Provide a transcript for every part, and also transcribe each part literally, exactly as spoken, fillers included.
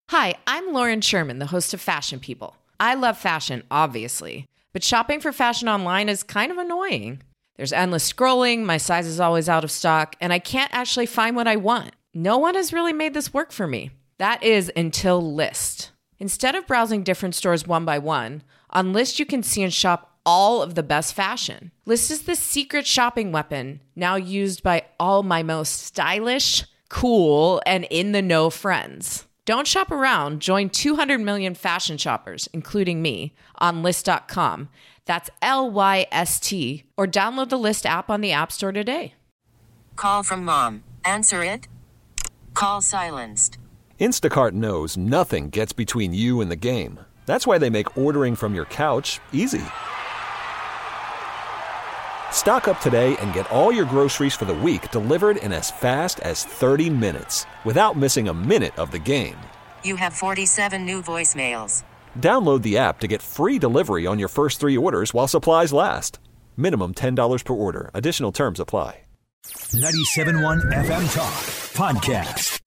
Hi, I'm Lauren Sherman, the host of Fashion People. I love fashion, obviously, but shopping for fashion online is kind of annoying. There's endless scrolling, my size is always out of stock, and I can't actually find what I want. No one has really made this work for me. That is until Lyst. Instead of browsing different stores one by one, on Lyst you can see and shop all of the best fashion. Lyst is the secret shopping weapon, now used by all my most stylish, cool, and in-the-know friends. Don't shop around. Join two hundred million fashion shoppers, including me, on Lyst dot com. That's L Y S T. Or download the Lyst app on the App Store today. Call from mom. Answer it. Call silenced. Instacart knows nothing gets between you and the game. That's why they make ordering from your couch easy. Stock up today and get all your groceries for the week delivered in as fast as thirty minutes without missing a minute of the game. You have forty-seven new voicemails. Download the app to get free delivery on your first three orders while supplies last. Minimum ten dollars per order. Additional terms apply. ninety-seven point one F M Talk Podcast.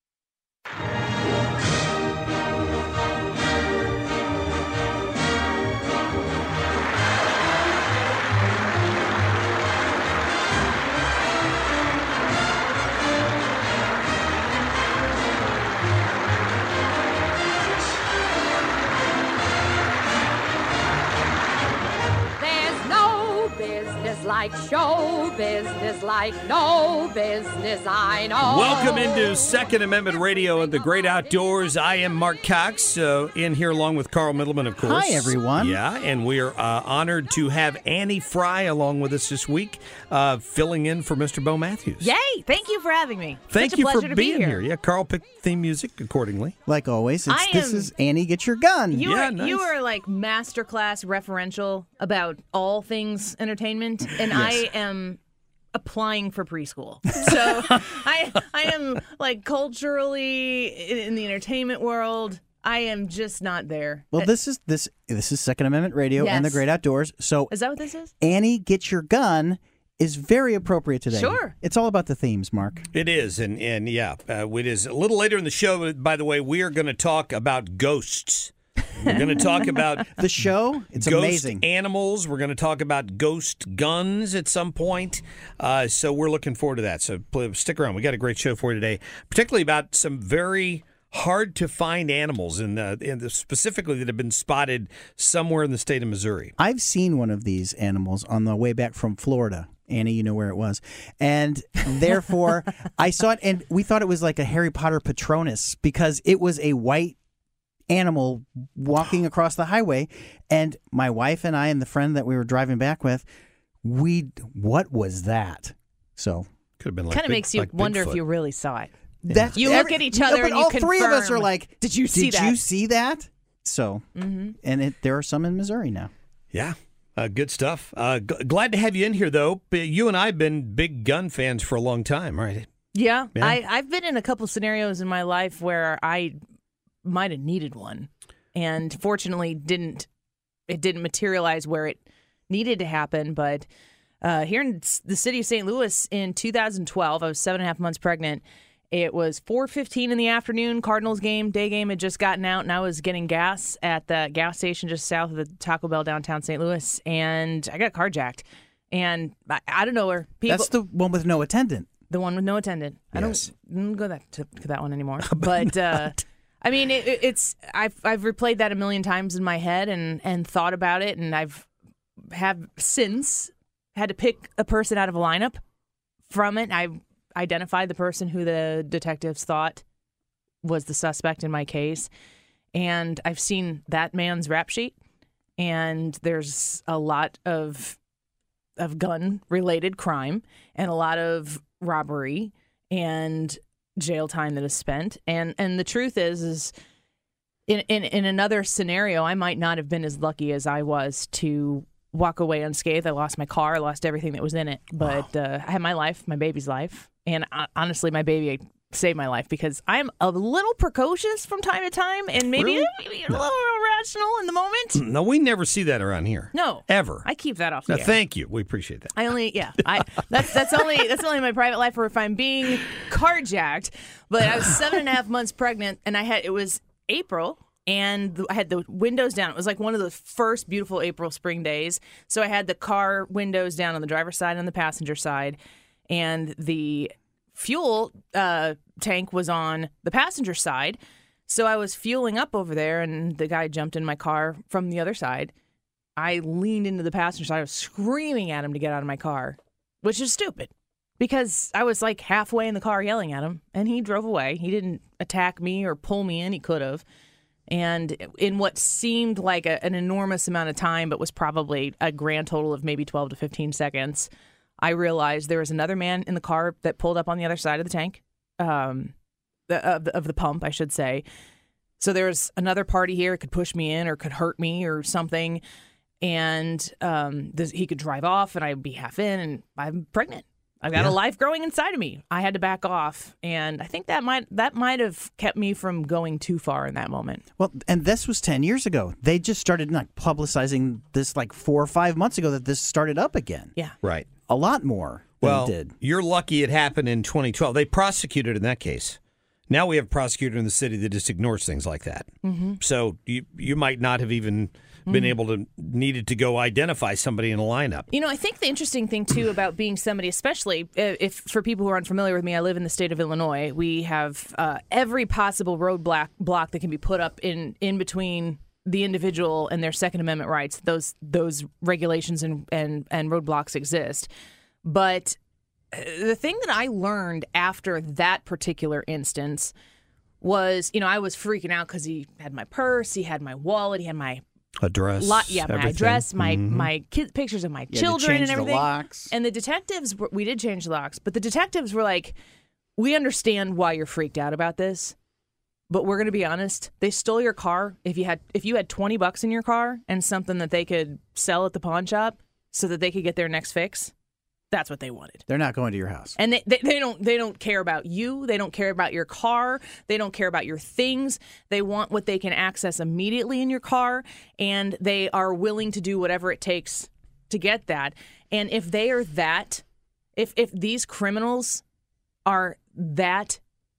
Like show business, like no business I know. Welcome into Second Amendment Radio and the Great Outdoors. I am Mark Cox, uh, in here along with Carl Middleman, of course. Hi, everyone. Yeah, and we are uh, honored to have Annie Fry along with us this week, uh, filling in for Mister Bo Matthews. Yay! Thank you for having me. Thank Such you a for pleasure to being be here. here. Yeah, Carl picked theme music accordingly. Like always, it's, I this am- is Annie, get your gun. You Yeah, are nice. you are like masterclass referential about all things entertainment, and Yes. I am applying for preschool. So I I am like culturally in, in the entertainment world. I am just not there. Well, this is this this is Second Amendment Radio and the Yes. Great Outdoors. So Is that what this is? Annie, get your gun is very appropriate today. Sure. It's all about the themes, Mark. It is, and, and yeah, uh, it is a little later in the show, by the way, we are going to talk about ghosts. We're going to talk about The show, it's ghost amazing. animals. We're going to talk about ghost guns at some point. Uh, so we're looking forward to that. So pl- stick around. We got a great show for you today, particularly about some very hard to find animals, and uh, and specifically that have been spotted somewhere in the state of Missouri. I've seen one of these animals on the way back from Florida. Annie, you know where it was. And therefore, I saw it, and we thought it was like a Harry Potter Patronus because it was a white animal walking across the highway. And my wife and I and the friend that we were driving back with, we, what was that? So Could have been like Kind of Big- makes you like wonder Bigfoot. if you really saw it. that's You look at each other no, but and you all three of us are confirm, like, "Did you see did that?" you see that? So, Mm-hmm. and it, there are some in Missouri now. Yeah. Uh, good stuff. Uh, g- glad to have you in here, though. B- You and I have been big gun fans for a long time, right? Yeah, Yeah. I, I've been in a couple scenarios in my life where I might have needed one, and fortunately didn't. It didn't materialize where it needed to happen. But uh, here in s- the city of Saint Louis in two thousand twelve, I was seven and a half months pregnant. It was four fifteen in the afternoon. Cardinals game, day game had just gotten out, and I was getting gas at the gas station just south of the Taco Bell downtown Saint Louis, and I got carjacked. And I, I don't know where people. That's the one with no attendant. The one with no attendant. I Yes. don't, don't go that to, to that one anymore. But uh, I mean, it, it- it's I've I've replayed that a million times in my head and and thought about it, and I've have since had to pick a person out of a lineup from it. I identified the person who the detectives thought was the suspect in my case, and I've seen that man's rap sheet, and there's a lot of of gun related crime and a lot of robbery and jail time that is spent. And and the truth is is in, in in another scenario, I might not have been as lucky as I was to walk away unscathed. I lost my car, I lost everything that was in it. But uh, I had my life, my baby's life. And uh, honestly, my baby saved my life because I'm a little precocious from time to time and maybe, Really? maybe a little irrational in the moment. No, we never see that around here. No. Ever. I keep that off the No, air. thank you. We appreciate that. I only, yeah, I that's that's only that's only my private life, or if I'm being carjacked. But I was seven and a half months pregnant, and I had it was April, and th- I had the windows down. It was like one of the first beautiful April spring days. So I had the car windows down on the driver's side and on the passenger side, and the fuel uh, tank was on the passenger side. So I was fueling up over there, and the guy jumped in my car from the other side. I leaned into the passenger side. I was screaming at him to get out of my car, which is stupid because I was like halfway in the car yelling at him, and he drove away. He didn't attack me or pull me in. He could have. And in what seemed like a, an enormous amount of time, but was probably a grand total of maybe twelve to fifteen seconds, I realized there was another man in the car that pulled up on the other side of the tank, um, the, of, the, of the pump, I should say. So there's another party here. It could push me in or could hurt me or something. And um, this, he could drive off and I'd be half in and I'm pregnant. I've got Yeah. a life growing inside of me. I had to back off. And I think that might that might have kept me from going too far in that moment. Well, and this was ten years ago. They just started like publicizing this like four or five months ago that this started up again. Yeah. Right. A lot more than Well, it did. you're lucky it happened in twenty twelve. They prosecuted in that case. Now we have a prosecutor in the city that just ignores things like that. Mm-hmm. So you you might not have even been able to needed to go identify somebody in a lineup. You know, I think the interesting thing, too, about being somebody, especially if for people who are unfamiliar with me, I live in the state of Illinois. We have uh, every possible roadblock block that can be put up in, in between the individual and their Second Amendment rights. Those those regulations and, and, and roadblocks exist. But the thing that I learned after that particular instance was, you know, I was freaking out because he had my purse, he had my wallet, he had my Address. Lot, yeah, my everything. address, my Mhm. my kids, pictures of my You had to children change and the everything. locks. And the detectives, were, we did change the locks, but the detectives were like, "We understand why you're freaked out about this, but we're going to be honest. They stole your car. If you had if you had twenty bucks in your car and something that they could sell at the pawn shop so that they could get their next fix, that's what they wanted." They're not going to your house. And they, they, they don't they don't care about you. They don't care about your car. They don't care about your things. They want what they can access immediately in your car, and they are willing to do whatever it takes to get that. And if they are that, if if these criminals are that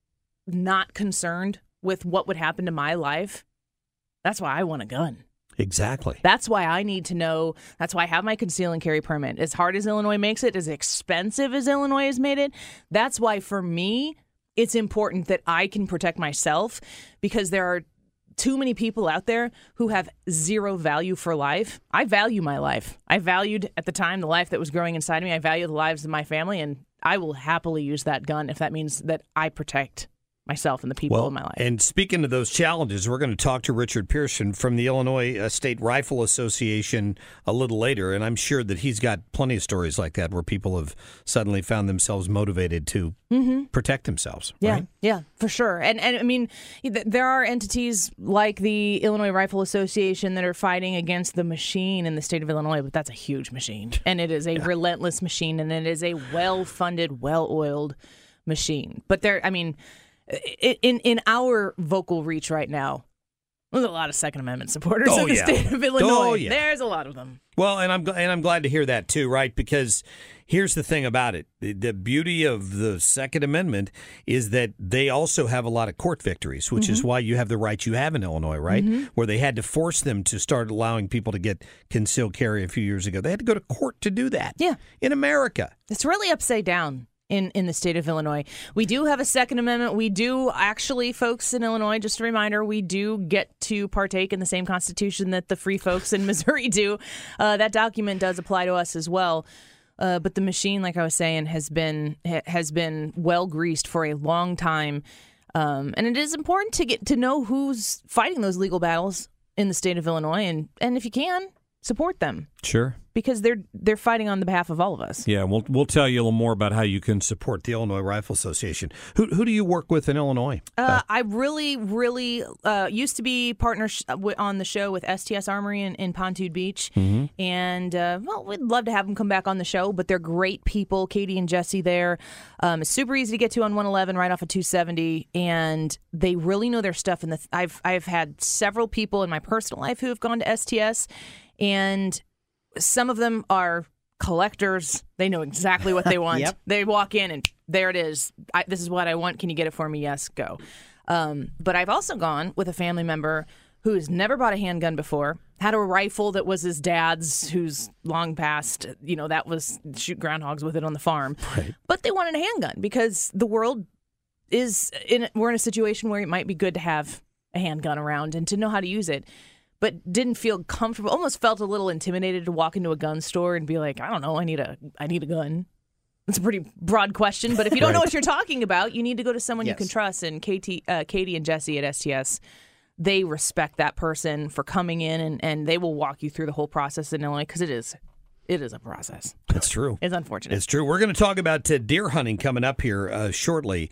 not concerned with what would happen to my life, that's why I want a gun. Exactly. That's why I need to know. That's why I have my conceal and carry permit. As hard as Illinois makes it, as expensive as Illinois has made it, that's why for me, it's important that I can protect myself because there are too many people out there who have zero value for life. I value my life. I valued at the time the life that was growing inside of me. I value the lives of my family, and I will happily use that gun if that means that I protect myself and the people Well, in my life. and speaking of those challenges, we're going to talk to Richard Pearson from the Illinois uh, State Rifle Association a little later, and I'm sure that he's got plenty of stories like that where people have suddenly found themselves motivated to Mm-hmm. protect themselves. Yeah, Right? yeah, for sure. And and I mean, th- there are entities like the Illinois Rifle Association that are fighting against the machine in the state of Illinois, but that's a huge machine, and it is a relentless machine, and it is a well-funded, well-oiled machine. But there, I mean, i- in in our vocal reach right now, there's a lot of Second Amendment supporters Oh, in the yeah. state of Illinois. Oh, yeah. There's a lot of them. Well, and I'm gl- and I'm glad to hear that too, right? Because here's the thing about it: the, the beauty of the Second Amendment is that they also have a lot of court victories, which Mm-hmm. is why you have the rights you have in Illinois, right? Where they had to force them to start allowing people to get concealed carry a few years ago. They had to go to court to do that. Yeah. In America. It's really upside down in, in the state of Illinois. We do have a Second Amendment. We do actually, folks in Illinois, just a reminder, we do get to partake in the same Constitution that the free folks in Missouri do. Uh, that document does apply to us as well. Uh, but the machine, like I was saying, has been ha- has been well greased for a long time. Um, and it is important to get to know who's fighting those legal battles in the state of Illinois. And, and if you can, support them. Sure. Because they're they're fighting on the behalf of all of us. Yeah, we'll we'll tell you a little more about how you can support. Support the Illinois Rifle Association. Who who do you work with in Illinois? Uh, I really, really uh, used to be partner sh- w- on the show with S T S Armory in, in Pontoon Beach. Mm-hmm. And, uh, well, we'd love to have them come back on the show, but they're great people. Katie and Jesse there. Um, it's super easy to get to on one eleven right off of two seventy, and they really know their stuff. And the th- I've, I've had several people in my personal life who have gone to S T S, and some of them are collectors. They know exactly what they want. Yep. They walk in and there it is. I, this is what I want. Can you get it for me? Yes, go. Um, but I've also gone with a family member who's never bought a handgun before, had a rifle that was his dad's, who's long past, you know, that was shoot groundhogs with it on the farm. Right. But they wanted a handgun because the world is, in we're in a situation where it might be good to have a handgun around and to know how to use it, but didn't feel comfortable, almost felt a little intimidated to walk into a gun store and be like, I don't know, I need a, I need a gun. It's a pretty broad question, but if you don't Right. know what you're talking about, you need to go to someone Yes. you can trust. And Katie, uh, Katie and Jesse at S T S, they respect that person for coming in, and, and they will walk you through the whole process in Illinois because it is, it is a process. It's true. It's unfortunate. It's true. We're going to talk about uh, deer hunting coming up here uh, shortly.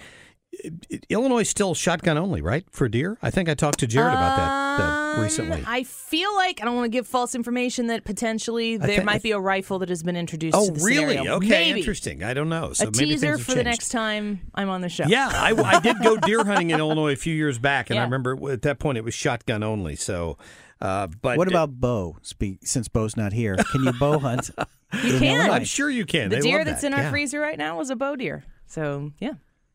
Illinois still shotgun only, right, for deer? I think I talked to Jared about that uh, recently. Um, I feel like, I don't want to give false information, that potentially there thi- might be a rifle that has been introduced Oh, to the really? scenario. Okay, Maybe. interesting. I don't know. So a maybe teaser things have for the changed. next time I'm on the show. Yeah, I, I did go deer hunting in Illinois a few years back, and I Yeah. remember at that point it was shotgun only. So, uh, but What about bow? Speak since Bo's not here. Can you bow hunt? You in can. Illinois? I'm sure you can. The They deer love that's that. in our Yeah. freezer right now was a bow deer. So, yeah.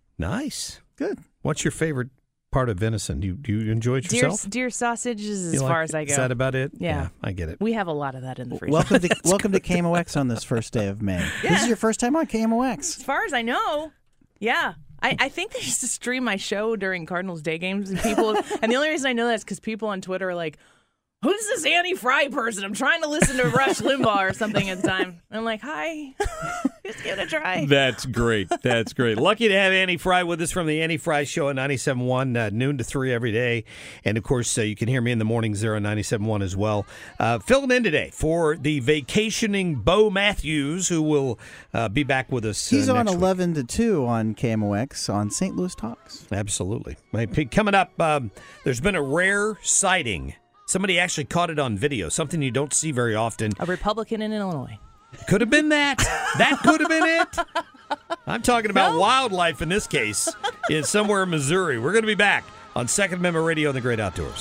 Nice. Good. What's your favorite part of venison? Do you, do you enjoy it Deer, yourself? deer sausage is as You like- far as I go. Is that about it? Yeah. I get it. We have a lot of that in the freezer. Welcome to welcome to K M O X on this first day of May. This is your first time on K M O X. As far as I know, yeah. I, I think they used to stream my show during Cardinals day games, and people. And the only reason I know that is because people on Twitter are like, "Who's this Annie Fry person? I'm trying to listen to Rush Limbaugh or something at the time." And I'm like, "Hi, just give it a try." That's great. That's great. Lucky to have Annie Fry with us from the Annie Fry Show at ninety-seven point one, uh, noon to three every day. And, of course, uh, you can hear me in the mornings there on ninety-seven point one as well. Uh, filling in today for the vacationing Bo Matthews, who will uh, be back with us uh, He's on next week. eleven to two on K M O X on Saint Louis Talks. Absolutely. Coming up, um, there's been a rare sighting. Somebody actually caught it on video, something you don't see very often. A Republican in Illinois. Could have been that. That could have been it. I'm talking about No. wildlife in this case, in somewhere in Missouri. We're going to be back on Second Amendment Radio and the Great Outdoors.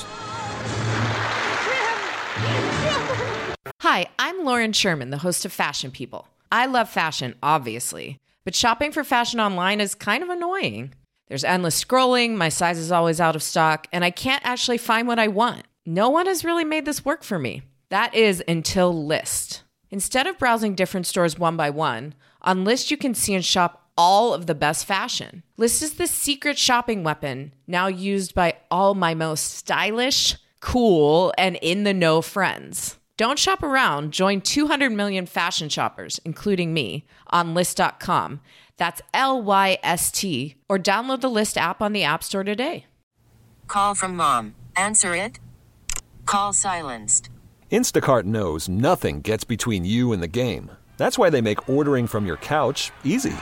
Hi, I'm Lauren Sherman, the host of Fashion People. I love fashion, obviously, but shopping for fashion online is kind of annoying. There's endless scrolling, my size is always out of stock, and I can't actually find what I want. No one has really made this work for me. That is until List. Instead of browsing different stores one by one, on List you can see and shop all of the best fashion. List is the secret shopping weapon now used by all my most stylish, cool, and in-the-know friends. Don't shop around. Join two hundred million fashion shoppers, including me, on list dot com. That's L Y S T. Or download the List app on the App Store today. Call from mom. Answer it. Call silenced. Instacart knows nothing gets between you and the game. That's why they make ordering from your couch easy.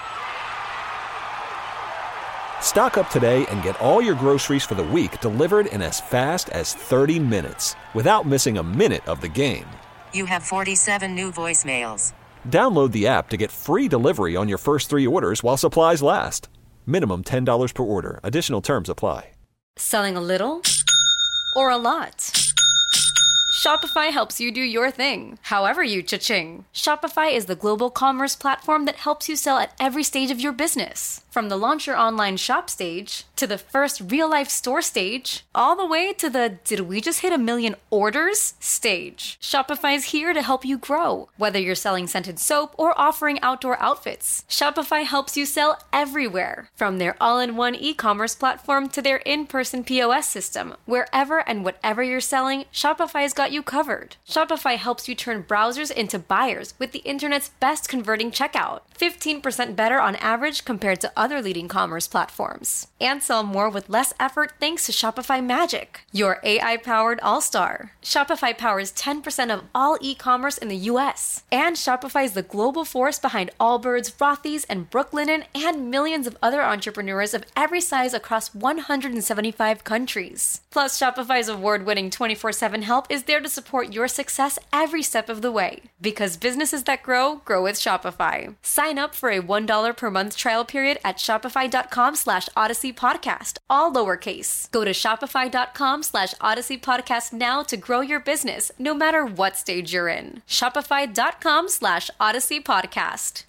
Stock up today and get all your groceries for the week delivered in as fast as thirty minutes without missing a minute of the game. You have forty-seven new voicemails. Download the app to get free delivery on your first three orders while supplies last. Minimum ten dollars per order. Additional terms apply. Selling a little or a lot? Shopify helps you do your thing, however you cha-ching. Shopify is the global commerce platform that helps you sell at every stage of your business. From the launch your online shop stage, to the first real-life store stage, all the way to the did we just hit a million orders stage. Shopify's here to help you grow. Whether you're selling scented soap or offering outdoor outfits, Shopify helps you sell everywhere. From their all-in-one e-commerce platform to their in-person P O S system, wherever and whatever you're selling, Shopify's got you covered. Shopify helps you turn browsers into buyers with the internet's best converting checkout. fifteen percent better on average compared to other leading commerce platforms. And sell more with less effort thanks to Shopify Magic, your A I-powered all-star. Shopify powers ten percent of all e-commerce in the U S. And Shopify is the global force behind Allbirds, Rothy's, and Brooklinen, and millions of other entrepreneurs of every size across one hundred seventy-five countries. Plus, Shopify's award-winning twenty-four seven help is there to support your success every step of the way. Because businesses that grow, grow with Shopify. Sign up for a one dollar per month trial period at shopify.com slash Odyssey Podcast, all lowercase. Go to shopify.com slash Odyssey Podcast now to grow your business, no matter what stage you're in. Shopify.com slash Odyssey Podcast.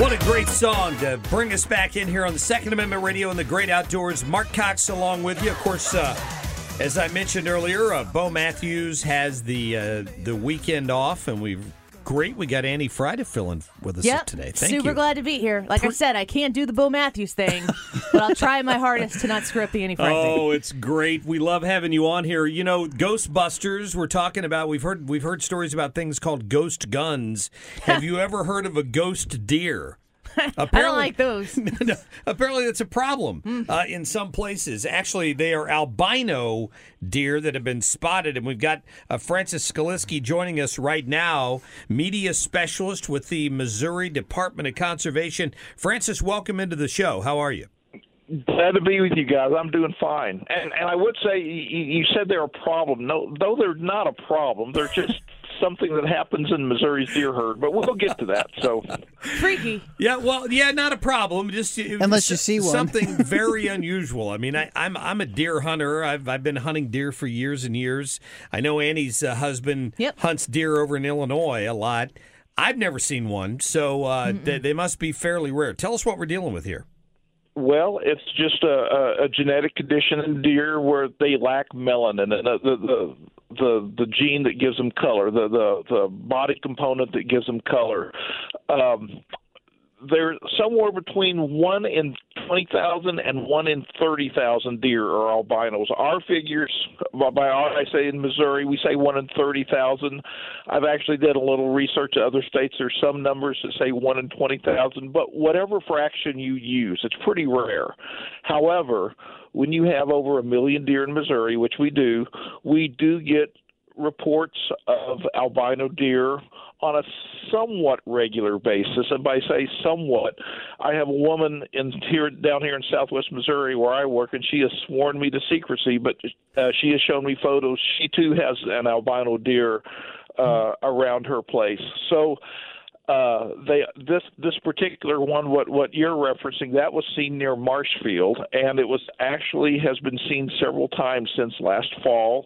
What a great song to bring us back in here on the Second Amendment Radio and the Great Outdoors. Mark Cox along with you. Of course, uh, as I mentioned earlier, uh, Bo Matthews has the uh, the weekend off, and we've great. We got Annie Fry to fill in with us yep. today. Thank Super you. glad to be here. Like I said, I can't do the Bo Matthews thing, but I'll try my hardest to not screw up the Annie Fry thing. Oh, it's great. We love having you on here. You know, Ghostbusters, we're talking about, we've heard we've heard stories about things called ghost guns. Have you ever heard of a ghost deer? I don't like those. no, apparently, that's a problem mm. uh, in some places. Actually, they are albino deer that have been spotted, and we've got uh, Francis Skaliski joining us right now, media specialist with the Missouri Department of Conservation. Francis, welcome into the show. How are you? Glad to be with you guys. I'm doing fine. And and I would say you, you said they're a problem. No, though they're not a problem. They're just something that happens in Missouri's deer herd. But we'll get to that. So freaky. Yeah, well, yeah, not a problem. Just unless you see one. Something very unusual. I mean, I, I'm I'm a deer hunter. I've I've been hunting deer for years and years. I know Annie's uh, husband yep. hunts deer over in Illinois a lot. I've never seen one, so uh, they, they must be fairly rare. Tell us what we're dealing with here. Well, it's just a, a, a genetic condition in deer where they lack melanin, the the the, the, the gene that gives them color, the, the, the body component that gives them color. Um, they're somewhere between one in twenty thousand and one in thirty thousand deer are albinos. Our figures, by our, I say in Missouri, we say one in thirty thousand. I've actually done a little research in other states. There's some numbers that say one in twenty thousand, but whatever fraction you use, it's pretty rare. However, when you have over a million deer in Missouri, which we do, we do get reports of albino deer on a somewhat regular basis. And by say somewhat, I have a woman in here down here in southwest Missouri where I work, and she has sworn me to secrecy, but uh, she has shown me photos. She too has an albino deer uh, around her place. So uh, they this this particular one, what what you're referencing, that was seen near Marshfield, and it was actually has been seen several times since last fall.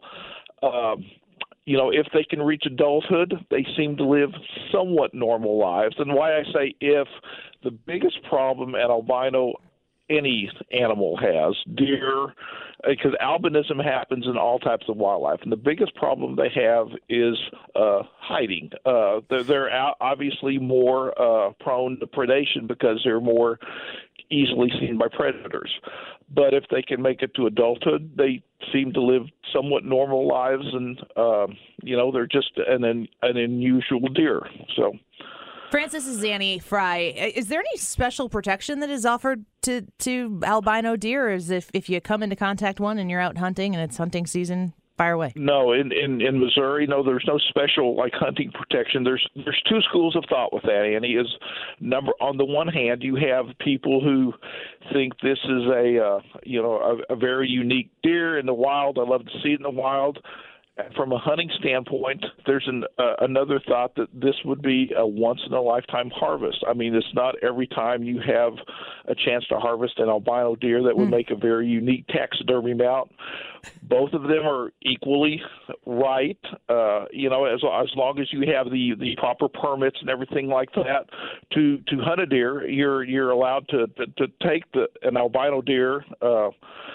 Um, You know, if they can reach adulthood, they seem to live somewhat normal lives. And why I say if, the biggest problem an albino, any animal has, deer, because albinism happens in all types of wildlife. And the biggest problem they have is uh, hiding. Uh, they're, they're obviously more uh, prone to predation because they're more easily seen by predators. But if they can make it to adulthood, they seem to live somewhat normal lives, and um, you know, they're just an an unusual deer. So, Francis is Annie Fry. Is there any special protection that is offered to, to albino deer, or is if if you come into contact one and you're out hunting and it's hunting season, fire away? No, in, in, in Missouri, no, there's no special like hunting protection. There's there's two schools of thought with that, Annie. Is number on the one hand, you have people who think this is a uh, you know a, a very unique deer in the wild. I love to see it in the wild. From a hunting standpoint, there's an, uh, another thought that this would be a once-in-a-lifetime harvest. I mean, it's not every time you have a chance to harvest an albino deer that would mm. make a very unique taxidermy mount. Both of them are equally right, uh, you know, as as long as you have the, the proper permits and everything like that to, to hunt a deer, you're you're allowed to to, to take the an albino deer. Uh,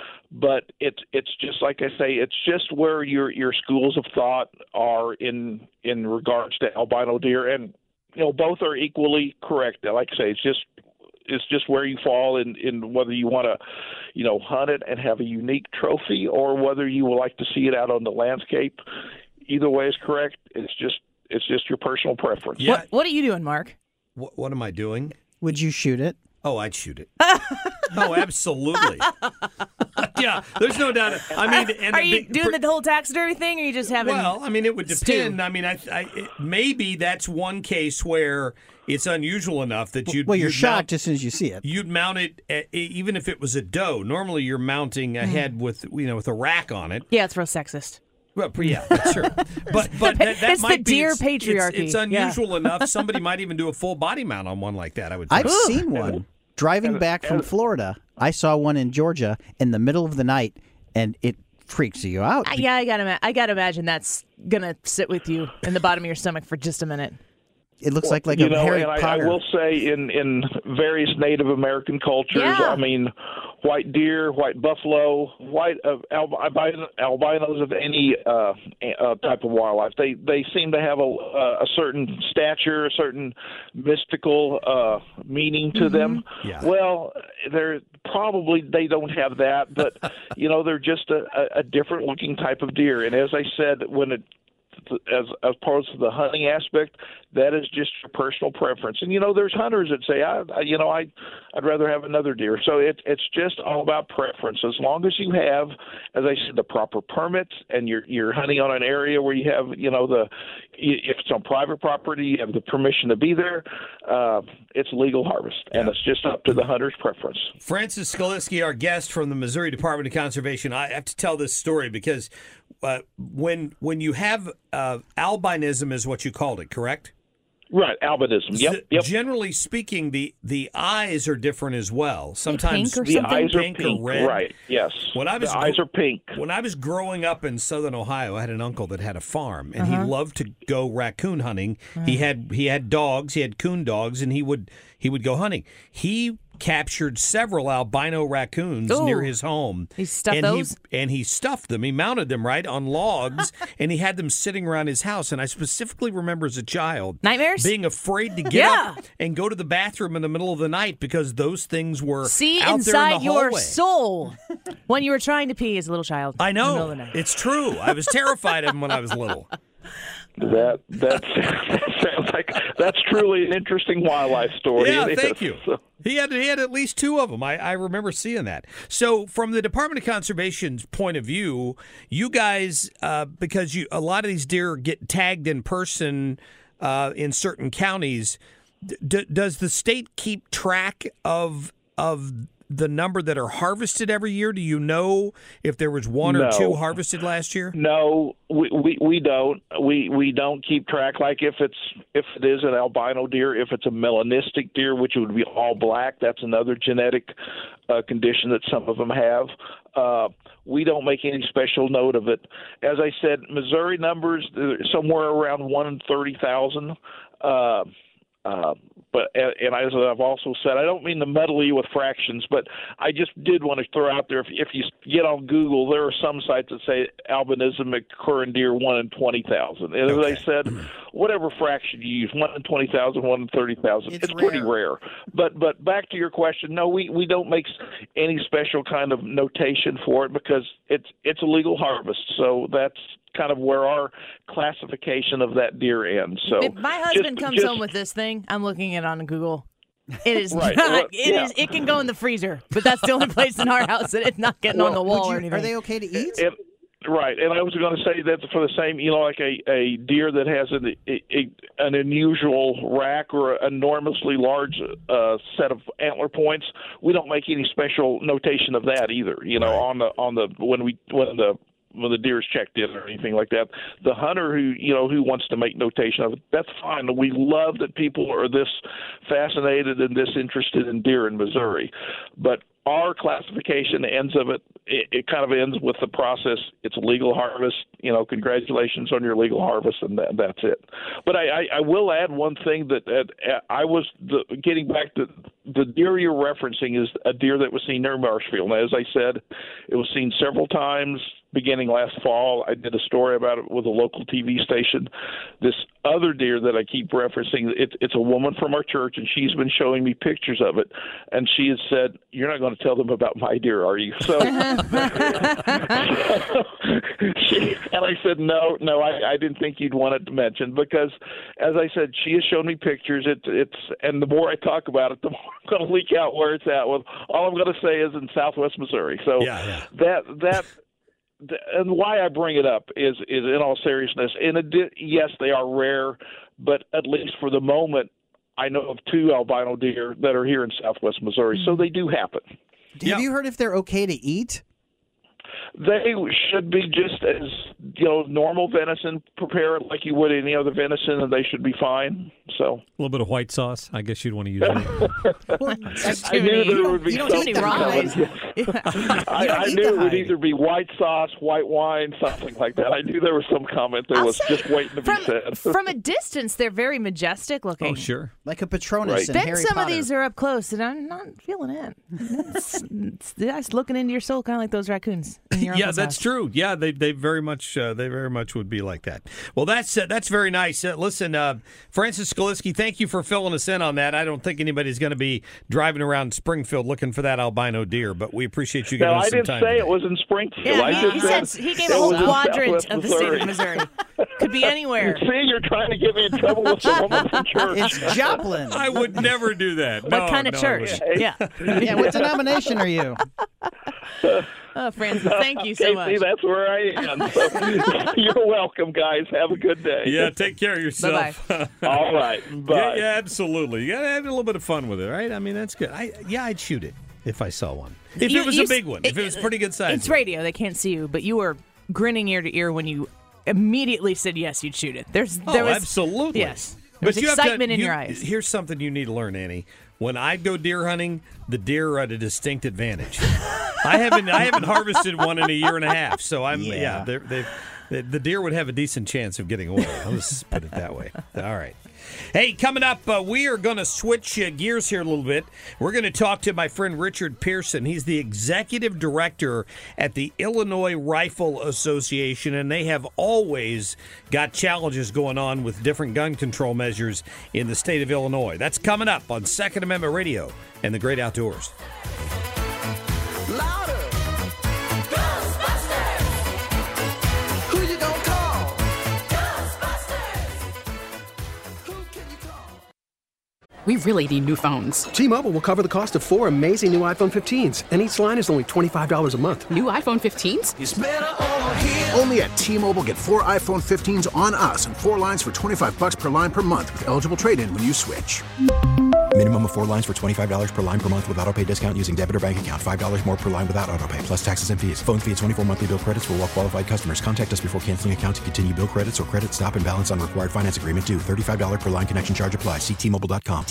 But it's it's just like I say, it's just where your your schools of thought are in in regards to albino deer, and you know both are equally correct. Like I say, it's just it's just where you fall in, in whether you want to, you know, hunt it and have a unique trophy, or whether you would like to see it out on the landscape. Either way is correct. It's just it's just your personal preference. Yeah. What What are you doing, Mark? What What am I doing? Would you shoot it? Oh, I'd shoot it. Oh, absolutely. Yeah, there's no doubt. I mean, and are you big, doing the whole taxidermy thing, or are you just having? Well, I mean, it would depend. stew? I mean, I, I it, maybe that's one case where it's unusual enough that you. Well, you're you'd shocked mount, as soon as you see it. You'd mount it at, even if it was a doe. Normally, you're mounting a head with you know with a rack on it. Yeah, it's real sexist. Well, yeah, that's true. But but that, that it's might the be, deer it's, patriarchy. It's, it's unusual yeah. enough. Somebody might even do a full body mount on one like that. I would. Think. I've seen one. Driving back from Florida, I saw one in Georgia in the middle of the night, and it freaks you out. Uh, yeah, I gotta, I gotta imagine that's gonna sit with you in the bottom of your stomach for just a minute. It looks like like you a know, Harry and I, Potter. I will say in, in various Native American cultures, Yeah. I mean, white deer, white buffalo, white uh, albino, albinos of any uh, uh, type of wildlife, they they seem to have a, a certain stature, a certain mystical uh, meaning to Mm-hmm. them. Yeah. Well, they're probably they don't have that, but you know, they're just a, a, a different looking type of deer. And as I said, when it as as part of the hunting aspect, that is just your personal preference. And you know, there's hunters that say, I, I you know, I I'd rather have another deer. So it, it's just all about preference. As long as you have, as I said, the proper permits and you're you're hunting on an area where you have, you know, the if it's on private property, you have the permission to be there. Uh, it's legal harvest, and it's just up to the hunter's preference. Francis Skaliski, our guest from the Missouri Department of Conservation. I have to tell this story because uh, when when you have uh, albinism is what you called it, correct? Right, albinism. Yep, Z- yep. Generally speaking, the, the eyes are different as well. Sometimes pink or The something? eyes are pink pink, or red. right? Yes. When I was the eyes gr- are pink. When I was growing up in southern Ohio, I had an uncle that had a farm, and Uh-huh. he loved to go raccoon hunting. He had he had dogs, he had coon dogs, and he would he would go hunting. He captured several albino raccoons Ooh. near his home. He stuffed and those? He, and he stuffed them. He mounted them right on logs, and he had them sitting around his house. And I specifically remember as a child Nightmares? being afraid to get Yeah. up and go to the bathroom in the middle of the night because those things were See out there in inside the your hallway. soul when you were trying to pee as a little child. I in the middle know. of the night. It's true. I was terrified of him when I was little. That that sounds like that's truly an interesting wildlife story. Yeah, It thank is. you. So- He had he had at least two of them. I, I remember seeing that. So, from the Department of Conservation's point of view, you guys, uh, because you a lot of these deer get tagged in person uh, in certain counties. D- does the state keep track of of the number that are harvested every year? Do you know if there was one or No. two harvested last year? No, we, we we don't. We we don't keep track. Like if it's if it is an albino deer, if it's a melanistic deer, which would be all black, that's another genetic uh, condition that some of them have. Uh, we don't make any special note of it. As I said, Missouri numbers they're somewhere around one in thirty thousand. Uh, uh, but and as I've also said, I don't mean to muddle you with fractions, but I just did want to throw out there, if, if you get on Google, there are some sites that say albinism occur in deer one in twenty thousand. And Okay. as I said, whatever fraction you use, one in twenty thousand, one in thirty thousand, It's it's, pretty rare. rare. But but back to your question, no, we, we don't make any special kind of notation for it because it's it's a legal harvest. So that's kind of where our classification of that deer ends. So If my husband just- comes just- home with this thing, I'm looking it on Google. It is Right. not. Well, It yeah. is. It can go in the freezer, but that's the only place in our house that it's not getting on the Well, wall Would or you- anything. are they okay to eat? And, right, and I was going to say that for the same, you know, like a, a deer that has an a, a, an unusual rack or an enormously large uh, set of antler points, we don't make any special notation of that either. You know, Right. on the on the when we when the when the deer is checked in or anything like that. The hunter who you know who wants to make notation of it, that's fine. We love that people are this fascinated and this interested in deer in Missouri, but our classification ends of it, it, it kind of ends with the process. It's a legal harvest. You know, congratulations on your legal harvest, and that, that's it. But I, I, I will add one thing that uh, I was the, getting back to the deer you're referencing is a deer that was seen near Marshfield. Now, as I said, it was seen several times beginning last fall. I did a story about it with a local T V station. This other deer that I keep referencing, it, it's a woman from our church, and she's been showing me pictures of it. And she has said, "You're not going to tell them about my deer, are you?" So, she, and I said, "No, no, I, I didn't think you'd want it to mention because, as I said, she has shown me pictures. It, it's and the more I talk about it, the more I'm going to leak out where it's at. With all I'm going to say is in Southwest Missouri. So Yeah, yeah. that that." And why I bring it up is, is in all seriousness, and it did, yes, they are rare, but at least for the moment, I know of two albino deer that are here in Southwest Missouri, so they do happen. Have you heard if they're okay to eat? They should be just as, you know, normal venison. Prepare it like you would any other venison, and they should be fine. So a little bit of white sauce. I guess you'd want to use it. Well, I knew there would be you don't do any something wrong. coming. Yeah. I, I knew it would either be white sauce, white wine, something like that. I knew there was some comment that I'll was say, just waiting to from, be said. From a distance, they're very majestic looking. Oh, sure. Like a Patronus Right. in Then Harry some Potter. of these are up close, and I'm not feeling it. It's, it's just looking into your soul, kind of like those raccoons. In your Yeah, uncle's that's house. true. Yeah, they they very much uh, they very much would be like that. Well, that's uh, that's very nice. Uh, listen, uh, Francis Skaliski, thank you for filling us in on that. I don't think anybody's going to be driving around Springfield looking for that albino deer, but we appreciate you giving No, us I some didn't time. say today. it was in Springfield. Yeah, I he, just he, said said, he gave it a whole was in quadrant Southwest of the state of Missouri. Missouri. Could be anywhere. See, you're trying to get me in trouble with some woman from church. It's Joplin. I would never do that. What No, kind of no, I church? wouldn't. Yeah. Yeah, what denomination are you? Oh, Francis, thank you so Okay, much. see, that's where I am. So, you're welcome, guys. Have a good day. Yeah, take care of yourself. All right. Bye. Yeah, yeah, absolutely. You got to have a little bit of fun with it, right? I mean, that's good. I yeah, I'd shoot it if I saw one. If You- it was you a big one. If it was pretty good size. It's radio; they can't see you, but you were grinning ear to ear when you immediately said yes, you'd shoot it. There's, Oh, there was absolutely. yes. There's you have to- excitement in you- your eyes. Here's something you need to learn, Annie. When I go deer hunting, the deer are at a distinct advantage. I haven't I haven't harvested one in a year and a half, so I'm yeah. Yeah. they're, they've, the, the deer would have a decent chance of getting away. I'll just put it that way. All right. Hey, coming up, uh, we are going to switch uh, gears here a little bit. We're going to talk to my friend Richard Pearson. He's the executive director at the Illinois Rifle Association, and they have always got challenges going on with different gun control measures in the state of Illinois. That's coming up on Second Amendment Radio and the Great Outdoors. We really need new phones. T-Mobile will cover the cost of four amazing new iPhone fifteens, and each line is only twenty-five dollars a month. New iPhone fifteens? It's better over here. Only at T-Mobile, get four iPhone fifteens on us and four lines for twenty-five bucks per line per month with eligible trade-in when you switch. Minimum of four lines for twenty-five dollars per line per month with autopay discount using debit or bank account. five dollars more per line without autopay, plus taxes and fees. Phone fee at twenty-four monthly bill credits for well-qualified customers. Contact us before canceling account to continue bill credits or credit stop and balance on required finance agreement due. thirty-five dollars per line connection charge applies. See T Mobile dot com.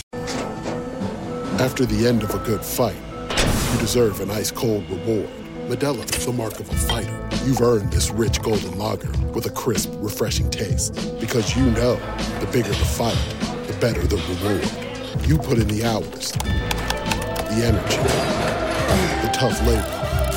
After the end of a good fight, you deserve an ice-cold reward. Modelo is the mark of a fighter. You've earned this rich golden lager with a crisp, refreshing taste. Because you know, the bigger the fight, the better the reward. You put in the hours, the energy, the tough labor.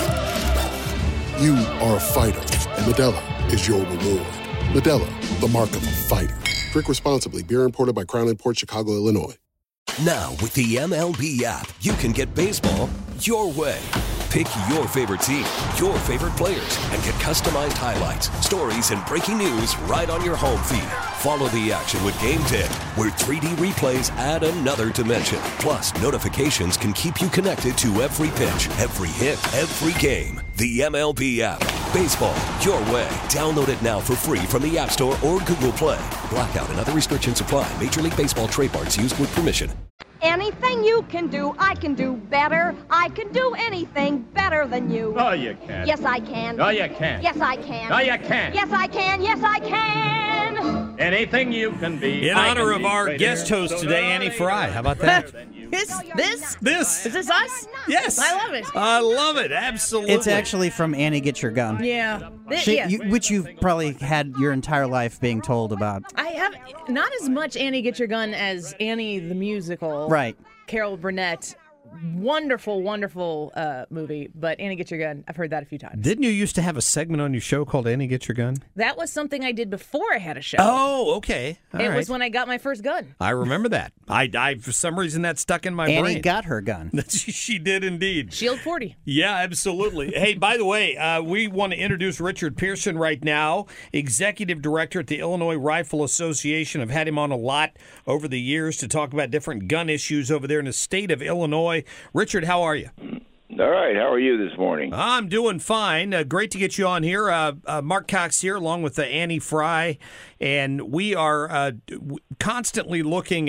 You are a fighter, and Modelo is your reward. Modelo, the mark of a fighter. Drink responsibly. Beer imported by Crown Imports, Chicago, Illinois. Now, with the M L B app, you can get baseball your way. Pick your favorite team, your favorite players, and get customized highlights, stories, and breaking news right on your home feed. Follow the action with Game Day, where three D replays add another dimension. Plus, notifications can keep you connected to every pitch, every hit, every game. The M L B app. Baseball your way. Download it now for free from the App Store or Google Play. Blackout and other restrictions apply. Major League Baseball trademarks used with permission. Anything you can do, I can do better. I can do anything better than you. No, you can't. Yes, I can. No, you can't. Yes, I can. No, you can't. Yes, I can. Yes, I can. Anything you can be. In I honor can of be our greater. guest host So today, no, Annie you Fry. are How about better that? than you. This, this, This. is this us? Yes. I love it. I love it. Absolutely. It's actually from Annie Get Your Gun. Yeah. Th- She, yeah. you, which you've probably had your entire life being told about. I have not as much Annie Get Your Gun as Annie the musical. Right. Carol Burnett. Wonderful, wonderful uh, movie. But Annie Get Your Gun, I've heard that a few times. Didn't you used to have a segment on your show called Annie Get Your Gun? That was something I did before I had a show. Oh, okay. All it right. was when I got my first gun. I remember that. I, I for some reason that stuck in my Annie brain. got her gun. she, she did indeed. Shield forty. Yeah, absolutely. Hey, by the way, uh, we want to introduce Richard Pearson right now, Executive Director at the Illinois Rifle Association. I've had him on a lot over the years to talk about different gun issues over there in the state of Illinois. Richard, how are you? All right. How are you this morning? I'm doing fine. Uh, great to get you on here. Uh, uh, Mark Cox here, along with uh, Annie Fry, and we are uh, w- constantly looking at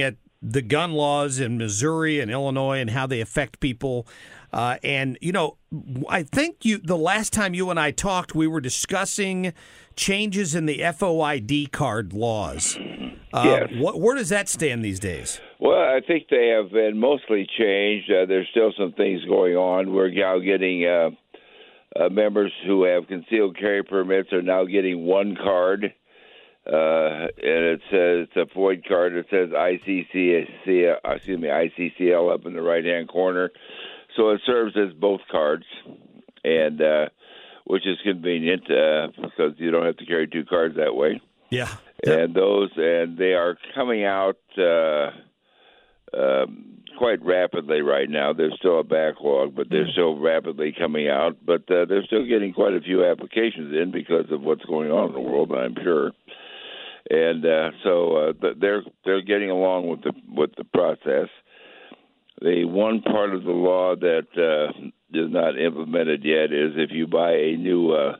the gun laws in Missouri and Illinois and how they affect people. Uh, and, you know, I think you the last time you and I talked, we were discussing changes in the F O I D card laws. Uh, Yes. what, where does that stand these days? Well, I think they have been mostly changed. Uh, there's still some things going on. We're now getting uh, uh, members who have concealed carry permits are now getting one card, uh, and it says it's a FOID card. It says I C C C, uh, excuse me, I C C L up in the right hand corner. So it serves as both cards, and uh, which is convenient uh, because you don't have to carry two cards that way. Yeah. And those, and they are coming out uh, um, quite rapidly right now. There's still a backlog, but they're still rapidly coming out. But uh, they're still getting quite a few applications in because of what's going on in the world, I'm sure. And uh, so uh, they're they're getting along with the with the process. The one part of the law that uh, is not implemented yet is if you buy a new uh,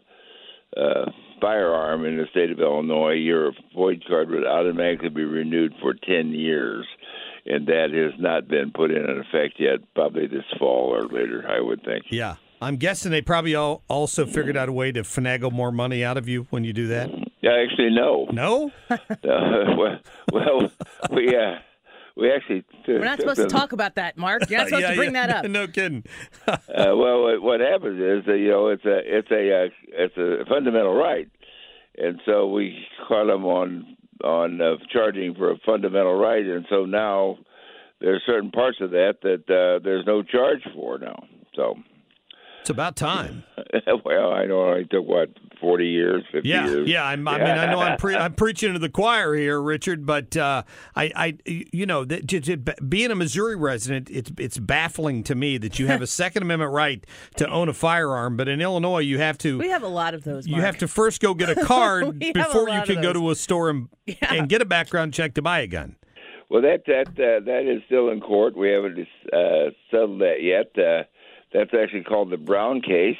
uh, firearm in the state of Illinois, your FOID card would automatically be renewed for ten years, and that has not been put in effect yet, probably this fall or later, I would think. Yeah. I'm guessing they probably all also figured out a way to finagle more money out of you when you do that. Yeah, actually, no. No? uh, well, well, we, uh, we actually... We're not supposed to talk about that, Mark. You're not supposed yeah, to bring yeah. that up. No kidding. uh, well, what, what happens is that, you know, it's a it's a uh, it's a fundamental right, and so we caught them on on uh, charging for a fundamental right, and so now there's certain parts of that that uh, there's no charge for now. So it's about time. Well, I know it took what forty years, fifty yeah, years. Yeah, I'm, I mean, I know I'm, pre- I'm preaching to the choir here, Richard, but uh, I, I, you know, that, to, to, being a Missouri resident, it's it's baffling to me that you have a Second Amendment right to own a firearm, but in Illinois you have to. We have a lot of those, Mark. You have to first go get a card We have a before you lot can of go those. to a store and, Yeah. and get a background check to buy a gun. Well, that that uh, that is still in court. We haven't uh, settled that yet. Uh, that's actually called the Brown case,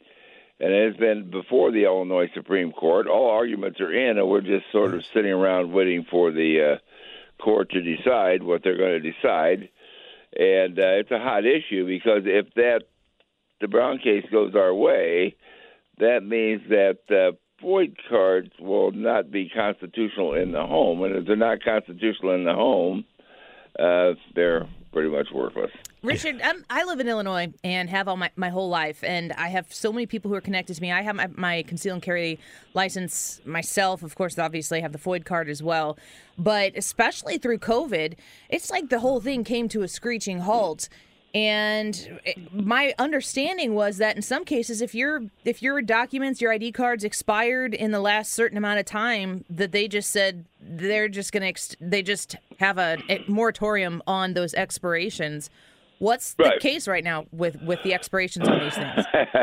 and it has been before the Illinois Supreme Court. All arguments are in, and we're just sort of sitting around waiting for the uh, court to decide what they're going to decide. And uh, it's a hot issue because if that the Brown case goes our way, that means that uh, FOID cards will not be constitutional in the home, and if they're not constitutional in the home, uh, they're pretty much worthless. Richard, I'm, I live in Illinois and have all my, my whole life, and I have so many people who are connected to me. I have my, my conceal and carry license myself, of course, obviously I have the FOID card as well, but especially through COVID, it's like the whole thing came to a screeching halt. And it, my understanding was that in some cases, if your if your documents, your I D cards expired in the last certain amount of time, that they just said they're just going to ex- they just have a, a moratorium on those expirations. What's the Right. case right now with, with the expirations on these things?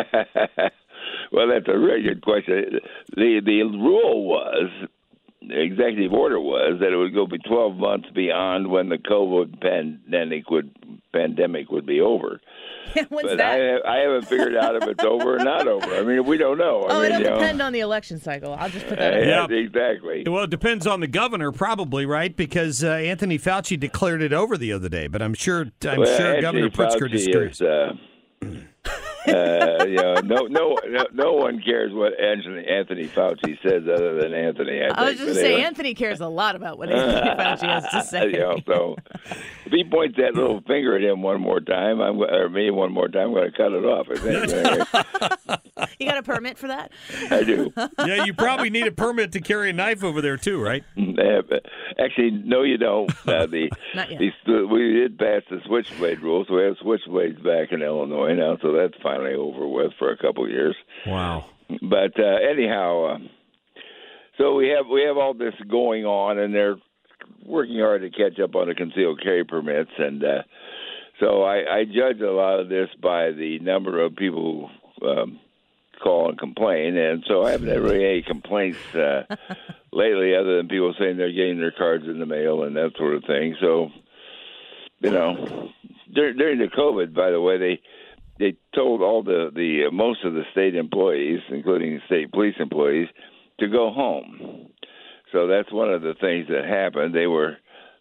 Well, that's a really good question. The the rule was, the executive order was that it would go be twelve months beyond when the COVID pandemic would pandemic would be over. What's but that? I I haven't figured out if it's over or not over. I mean, we don't know. I Oh, mean, it'll you know, depend on the election cycle. I'll just put that uh, in. yeah, exactly. Well, it depends on the governor, probably, right? Because uh, Anthony Fauci declared it over the other day, but I'm sure I'm Well, sure Anthony Governor Pritzker Fauci disagrees. is, uh, uh, you know, no, no, no, no one cares what Anthony, Anthony Fauci says other than Anthony. I, I was think. just But saying, anyway. Anthony cares a lot about what Anthony Fauci has to say. You know, so if he points that little finger at him one more time, I'm or me one more time, I'm going to cut it off. I think. You got a permit for that? I do. Yeah, you probably need a permit to carry a knife over there too, right? Yeah, but actually, no, you don't. Uh, the, Not yet. the we did pass the switchblade rule, so we have switchblades back in Illinois now, so that's finally over with for a couple of years. Wow. But uh, anyhow, uh, so we have we have all this going on, and they're working hard to catch up on the concealed carry permits, and uh, so I, I judge a lot of this by the number of people who um, call and complain, and so I haven't had really any complaints uh, lately, other than people saying they're getting their cards in the mail and that sort of thing. So, you know, during, during the COVID, by the way, they. They told all the, the uh, most of the state employees, including state police employees, to go home. So that's one of the things that happened. They were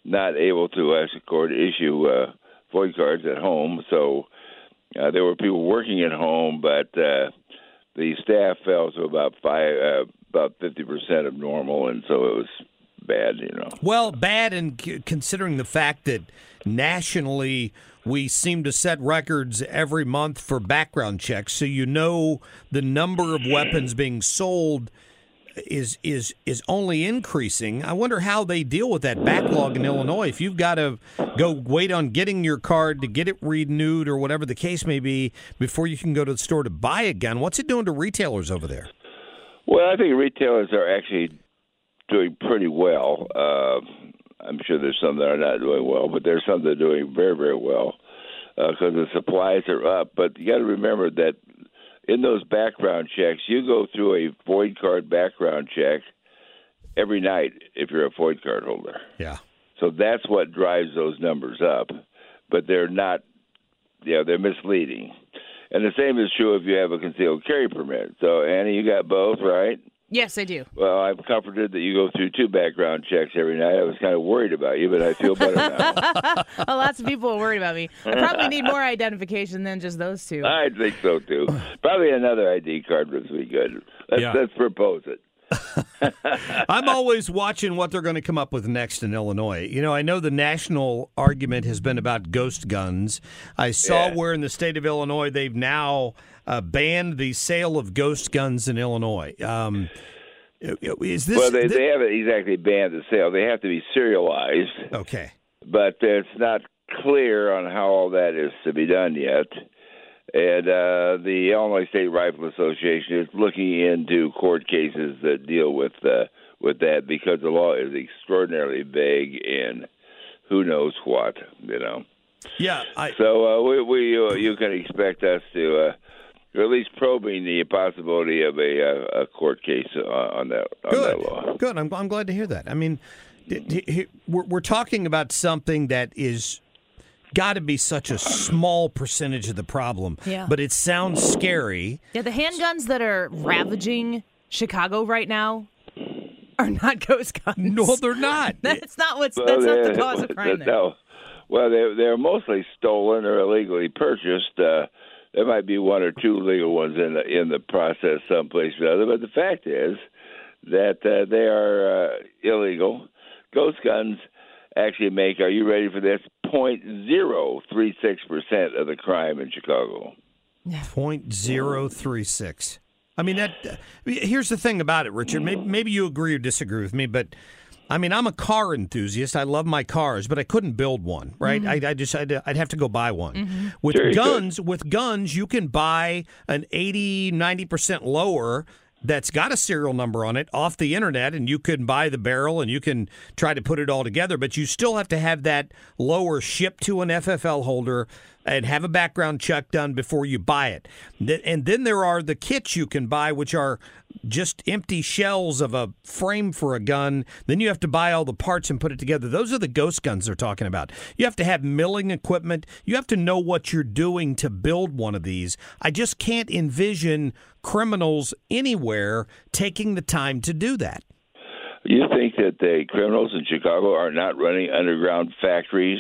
not able to ask the court to issue uh, void cards at home. So uh, there were people working at home, but uh, the staff fell to about five, uh, about fifty percent of normal, and so it was bad, you know. Well, bad, and c- considering the fact that nationally we seem to set records every month for background checks, so you know the number of weapons being sold is is is only increasing. I wonder how they deal with that backlog in Illinois. If you've got to go wait on getting your card to get it renewed or whatever the case may be before you can go to the store to buy a gun, what's it doing to retailers over there? Well, I think retailers are actually doing pretty well. Uh, I'm sure there's some that are not doing well, but there's some that are doing very, very well because the supplies are up. But you got to remember that in those background checks, you go through a void card background check every night if you're a void card holder. Yeah. So that's what drives those numbers up. But they're not, you know, they're misleading. And the same is true if you have a concealed carry permit. So, Annie, you got both, right? Yes, I do. Well, I'm comforted that you go through two background checks every night. I was kind of worried about you, but I feel better now. Well, lots of people are worried about me. I probably need more identification than just those two. I think so, too. Probably another I D card would be good. Let's, Yeah. let's propose it. I'm always watching what they're going to come up with next in Illinois. You know, I know the national argument has been about ghost guns. I saw Yeah. where in the state of Illinois they've now uh, banned the sale of ghost guns in Illinois. Um, is this? well, they, thi- they haven't exactly banned the sale. They have to be serialized. Okay. But it's not clear on how all that is to be done yet. And uh, the Illinois State Rifle Association is looking into court cases that deal with uh, with that because the law is extraordinarily vague and who knows what, you know. Yeah. I, so uh, we, we uh, you can expect us to uh, at least probing the possibility of a, uh, a court case uh, on that on Good. that law. Good. I'm, I'm glad to hear that. I mean, d- d- we're, we're talking about something that is got to be such a small percentage of the problem. Yeah. But it sounds scary. Yeah, the handguns that are ravaging Chicago right now are not ghost guns. No, they're not. That's not what's. Well, that's not the they're- cause of crime. There. No. Well, they're, they're mostly stolen or illegally purchased. Uh, there might be one or two legal ones in the in the process someplace or other, but the fact is that uh, they are uh, illegal. Ghost guns actually make, are you ready for this, zero point zero three six percent of the crime in Chicago. Point zero three six. I mean, that. Uh, here's the thing about it, Richard. Maybe, maybe you agree or disagree with me, but I mean, I'm a car enthusiast. I love my cars, but I couldn't build one, right? Mm-hmm. I, I just, I'd, I'd have to go buy one. Mm-hmm. With Sure you guns, with guns, you can buy an eighty, ninety percent lower that's got a serial number on it off the internet, and you can buy the barrel and you can try to put it all together, but you still have to have that lower shipped to an F F L holder and have a background check done before you buy it. And then there are the kits you can buy, which are just empty shells of a frame for a gun. Then you have to buy all the parts and put it together. Those are the ghost guns they're talking about. You have to have milling equipment. You have to know what you're doing to build one of these. I just can't envision criminals anywhere taking the time to do that. You think that the criminals in Chicago are not running underground factories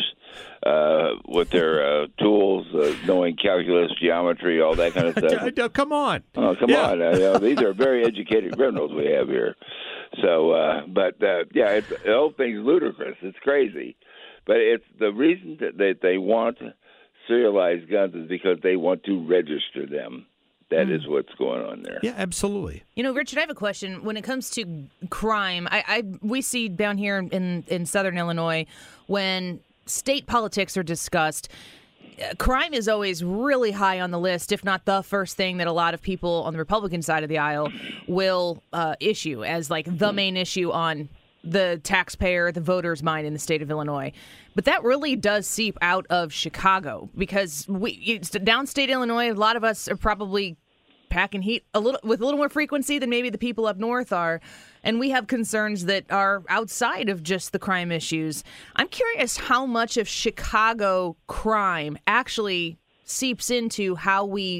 uh, with their uh, tools, uh, knowing calculus, geometry, all that kind of stuff? Come on. Oh, come Yeah. on. Uh, you know, these are very educated criminals we have here. So, uh, but, uh, yeah, it's, the whole thing's ludicrous. It's crazy. But it's the reason that they, they want serialized guns is because they want to register them. That is what's going on there. Yeah, absolutely. You know, Richard, I have a question. When it comes to crime, I, I we see down here in, in southern Illinois, when state politics are discussed, uh, crime is always really high on the list, if not the first thing that a lot of people on the Republican side of the aisle will uh, issue as like the main issue on the taxpayer, the voter's mind in the state of Illinois. But that really does seep out of Chicago because we it's downstate Illinois, a lot of us are probably packing heat a little with a little more frequency than maybe the people up north are, and we have concerns that are outside of just the crime issues. I'm curious how much of Chicago crime actually seeps into how we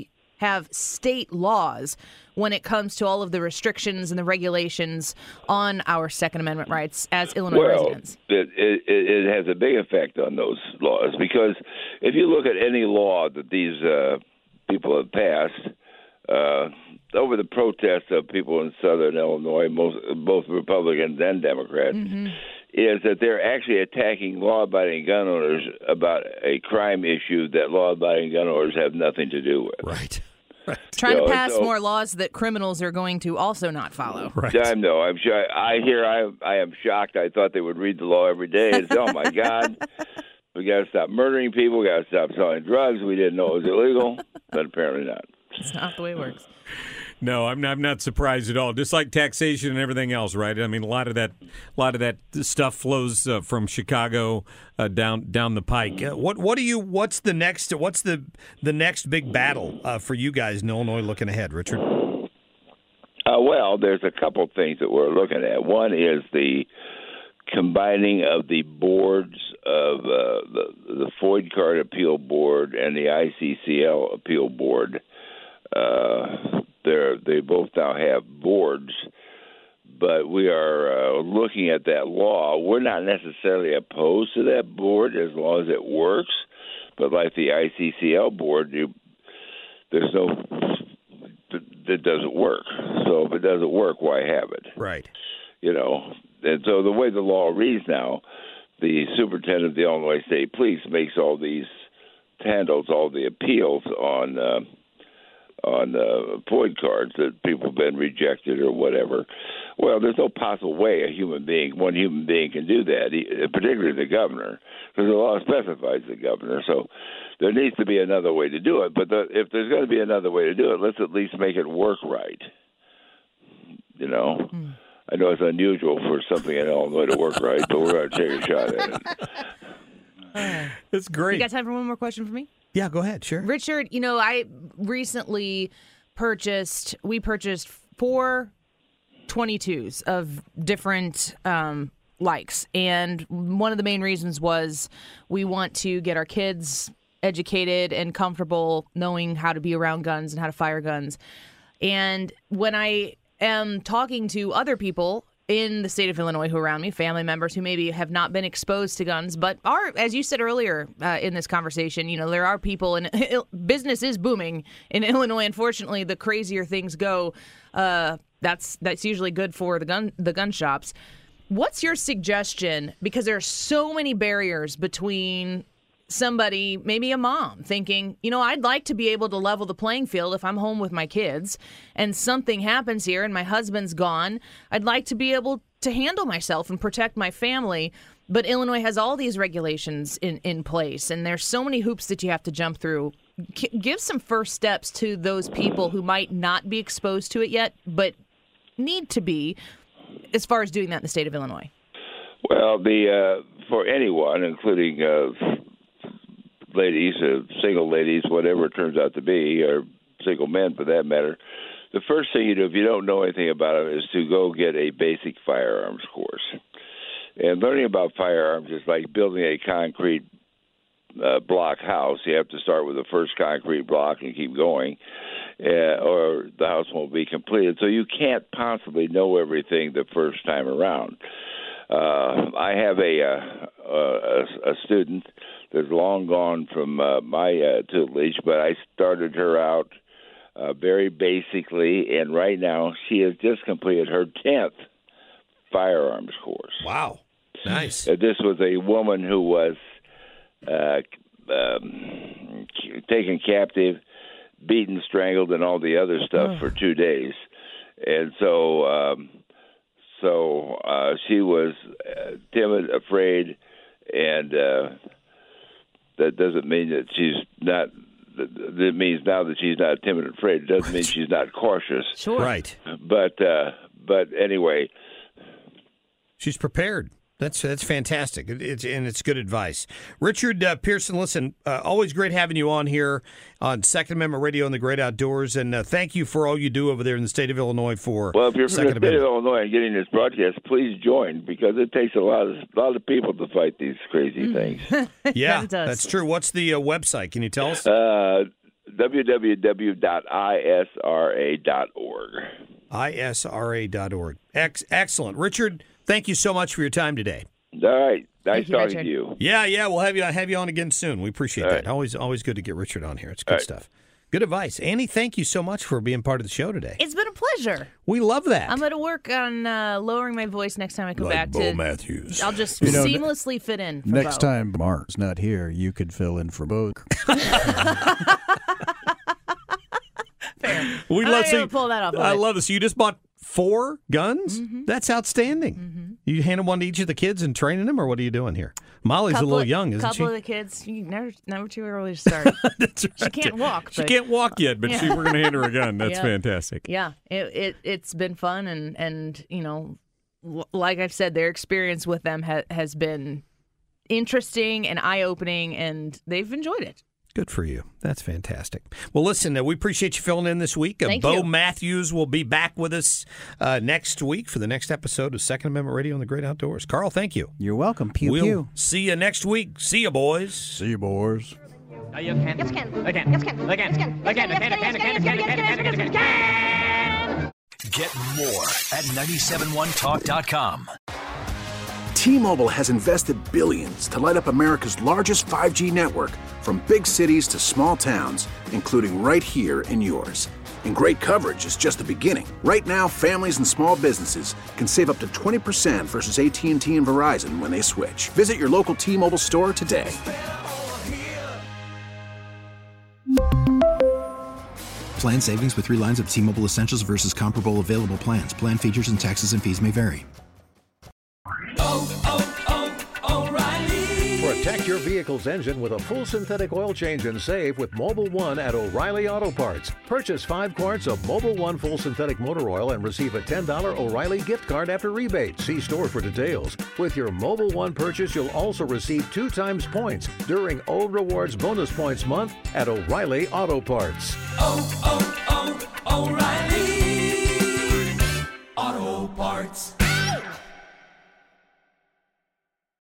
have state laws when it comes to all of the restrictions and the regulations on our Second Amendment rights as Illinois well, residents? It, it, it has a big effect on those laws because if you look at any law that these uh, people have passed, uh, over the protests of people in southern Illinois, most, both Republicans and Democrats, mm-hmm. is that they're actually attacking law-abiding gun owners about a crime issue that law-abiding gun owners have nothing to do with. Right. Right. Trying so, to pass so, more laws that criminals are going to also not follow. Right. I know. I'm sure. I hear. I I am shocked. I thought they would read the law every day and say, "Oh my God, we got to stop murdering people. We got to stop selling drugs. We didn't know it was illegal, but apparently not." It's not the way it works. No, I'm not, I'm not surprised at all. Just like taxation and everything else, right? I mean, a lot of that, a lot of that stuff flows uh, from Chicago uh, down down the pike. Uh, what what do you? What's the next? What's the the next big battle uh, for you guys in Illinois looking ahead, Richard? Uh, well, there's a couple things that we're looking at. One is the combining of the boards of uh, the the Foyd Card Appeal Board and the I C C L Appeal Board. Uh, They're, they both now have boards, but we are uh, looking at that law. We're not necessarily opposed to that board as long as it works, but like the I C C L board, you, there's no, it doesn't work. So if it doesn't work, why have it? Right. You know, and so the way the law reads now, the superintendent of the Illinois State Police makes all these, handles all the appeals on uh, on uh, Foyd cards that people have been rejected or whatever. Well, there's no possible way a human being, one human being can do that, particularly the governor, because the law specifies the governor. So there needs to be another way to do it. But the, if there's going to be another way to do it, let's at least make it work right. You know? Mm. I know it's unusual for something in Illinois to work right, but we're going to take a shot at it. That's great. You got time for one more question for me? Yeah, go ahead. Sure. Richard, you know, I recently purchased, we purchased four twenty-twos of different um, likes. And one of the main reasons was we want to get our kids educated and comfortable knowing how to be around guns and how to fire guns. And when I am talking to other people in the state of Illinois who are around me, family members who maybe have not been exposed to guns, but are, as you said earlier uh, in this conversation, you know, there are people, and business is booming in Illinois. Unfortunately, the crazier things go, uh, that's that's usually good for the gun the gun shops. What's your suggestion? Because there are so many barriers between somebody, maybe a mom, thinking, you know, I'd like to be able to level the playing field if I'm home with my kids and something happens here and my husband's gone. I'd like to be able to handle myself and protect my family. But Illinois has all these regulations in, in place, and there's so many hoops that you have to jump through. G- give some first steps to those people who might not be exposed to it yet, but need to be, as far as doing that in the state of Illinois. Well, the uh, for anyone, including uh, ladies, uh, single ladies, whatever it turns out to be, or single men for that matter, the first thing you do if you don't know anything about it is to go get a basic firearms course. And learning about firearms is like building a concrete uh, block house. You have to start with the first concrete block and keep going, uh, or the house won't be completed. So you can't possibly know everything the first time around. Uh, I have a, uh, a a student that's long gone from uh, my uh, tutelage, but I started her out uh, very basically, and right now she has just completed her tenth firearms course. Wow, nice. Uh, this was a woman who was uh, um, taken captive, beaten, strangled, and all the other stuff oh. for two days, and so. Um, So uh, she was uh, timid, afraid, and uh, that doesn't mean that she's not. That means now that she's not timid and afraid. It doesn't mean she's not cautious. Sure. Right. But uh, but anyway, she's prepared. That's that's fantastic. It, it's and it's good advice. Richard uh, Pearson, listen, uh, always great having you on here on Second Amendment Radio and the Great Outdoors, and uh, thank you for all you do over there in the state of Illinois for. Well, if you're from Second the state Amendment. of Illinois and getting this broadcast, please join because it takes a lot of a lot of people to fight these crazy things. Yeah, It does. that's true. What's the uh, website? Can you tell us? Uh, w w w dot i s r a dot org. I S R A dot org. Ex- excellent. Richard, thank you so much for your time today. All right. Nice you, talking Richard. to you. Yeah, yeah, we'll have you have you on again soon. We appreciate All that. right. Always always good to get Richard on here. It's good All right. stuff. Good advice. Annie, thank you so much for being part of the show today. It's been a pleasure. We love that. I'm going to work on uh, lowering my voice next time I come Like back Bo to Matthews. I'll just You know, seamlessly fit in. For Next Bo. time Mark's not here, you could fill in for Bo. Fair. We I'm love not see, gonna pull that off. I but- love this. You just bought four guns? Mm-hmm. That's outstanding. You handing one to each of the kids and training them, or what are you doing here? Molly's couple a little of- young, isn't couple she? of the kids, you never, never too early to start. That's right. She can't walk. She but- can't walk yet, but she, Yeah. we're going to hand her a gun. That's Yeah. fantastic. Yeah, it, it it's been fun, and and you know, l- like I've said, their experience with them ha- has been interesting and eye opening, and they've enjoyed it. Good for you. That's fantastic. Well, listen, uh, we appreciate you filling in this week. Uh, Thank Bo you. Matthews will be back with us uh, next week for the next episode of Second Amendment Radio on the Great Outdoors. Carl, thank you. You're welcome. Pew we'll pew. see you next week. See you, boys. See you, boys. Yes, can. Yes, can. Again. Yes, can. Again. Yes, can. Again. Yes, can. Yes, can. Yes, can. Yes, can. Yes, can. Yes, can. Get more at nine seven one talk dot com. T-Mobile has invested billions to light up America's largest five G network, from big cities to small towns, including right here in yours. And great coverage is just the beginning. Right now, families and small businesses can save up to twenty percent versus A T and T and Verizon when they switch. Visit your local T-Mobile store today. Plan savings with three lines of T-Mobile Essentials versus comparable available plans. Plan features and taxes and fees may vary. Protect your vehicle's engine with a full synthetic oil change and save with Mobil one at O'Reilly Auto Parts. Purchase five quarts of Mobil one full synthetic motor oil and receive a ten dollars O'Reilly gift card after rebate. See store for details. With your Mobil one purchase, you'll also receive two times points during O Rewards Bonus Points Month at O'Reilly Auto Parts. Oh, oh, oh, O'Reilly Auto Parts.